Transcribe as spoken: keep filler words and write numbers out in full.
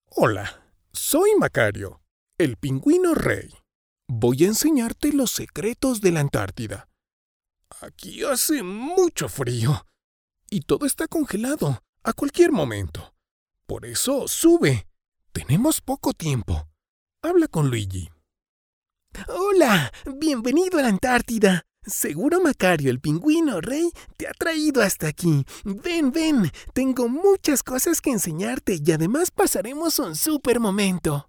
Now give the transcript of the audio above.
Hola, soy Macario, el pingüino rey. Voy a enseñarte los secretos de la Antártida. Aquí hace mucho frío y todo está congelado a cualquier momento. Por eso, sube. Tenemos poco tiempo. Habla con Luigi. Hola, bienvenido a la Antártida. Seguro Macario, el pingüino rey, te ha traído hasta aquí. Ven, ven, tengo muchas cosas que enseñarte y además pasaremos un súper momento.